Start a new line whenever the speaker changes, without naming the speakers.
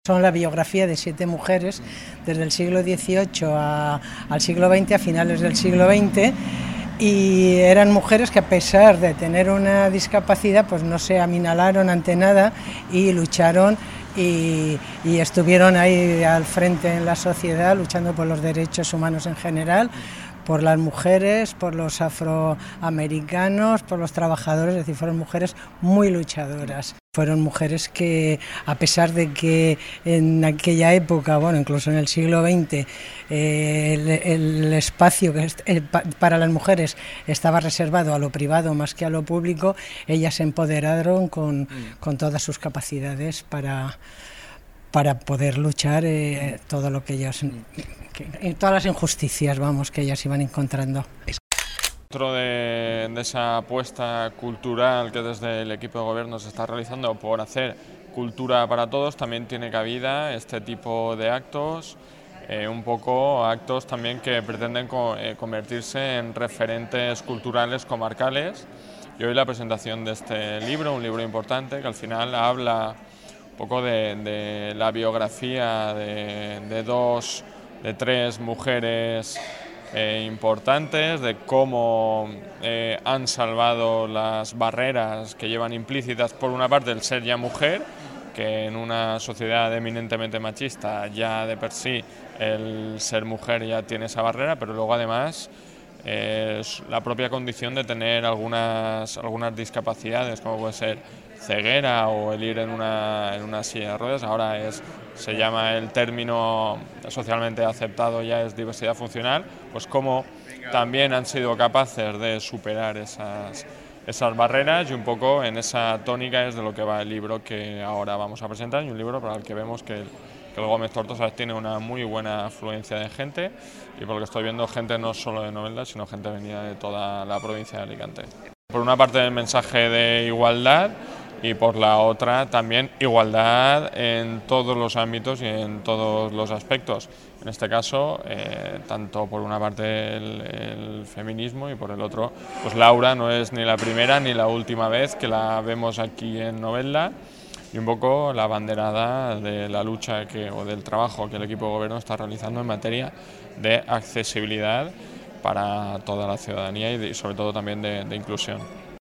Son la biografía de 7 mujeres desde el siglo XVIII al siglo XX, a finales del siglo XX, y eran mujeres que, a pesar de tener una discapacidad, pues no se aminalaron ante nada y lucharon y estuvieron ahí al frente en la sociedad, luchando por los derechos humanos en general, por las mujeres, por los afroamericanos, por los trabajadores. Es decir, fueron mujeres muy luchadoras. Fueron mujeres que, a pesar de que en aquella época, bueno, incluso en el siglo XX, el espacio para las mujeres estaba reservado a lo privado más que a lo público, ellas se empoderaron con todas sus capacidades para poder luchar todo lo que ellas, todas las injusticias, vamos, que ellas iban encontrando.
Dentro de esa apuesta cultural que desde el equipo de gobierno se está realizando por hacer cultura para todos, también tiene cabida este tipo de actos, un poco actos también que pretenden convertirse en referentes culturales comarcales. Y hoy la presentación de este libro, un libro importante que al final habla un poco de la biografía de 3 mujeres importantes, de cómo han salvado las barreras que llevan implícitas, por una parte, el ser ya mujer, que en una sociedad eminentemente machista ya de per sí el ser mujer ya tiene esa barrera, pero luego además la propia condición de tener algunas discapacidades, como puede ser ceguera o el ir en una silla de ruedas. Ahora se llama, el término socialmente aceptado ya es diversidad funcional, pues cómo también han sido capaces de superar esas barreras, y un poco en esa tónica es de lo que va el libro que ahora vamos a presentar, y un libro para el que vemos que el Gómez Tortosa tiene una muy buena afluencia de gente, y por lo que estoy viendo, gente no solo de Novelda, sino gente venida de toda la provincia de Alicante. Por una parte, el mensaje de igualdad, y por la otra también igualdad en todos los ámbitos y en todos los aspectos. En este caso, tanto por una parte el feminismo, y por el otro, pues Laura no es ni la primera ni la última vez que la vemos aquí en Novelda, y un poco la abanderada de la lucha o del trabajo que el equipo de gobierno está realizando en materia de accesibilidad para toda la ciudadanía y sobre todo también de inclusión.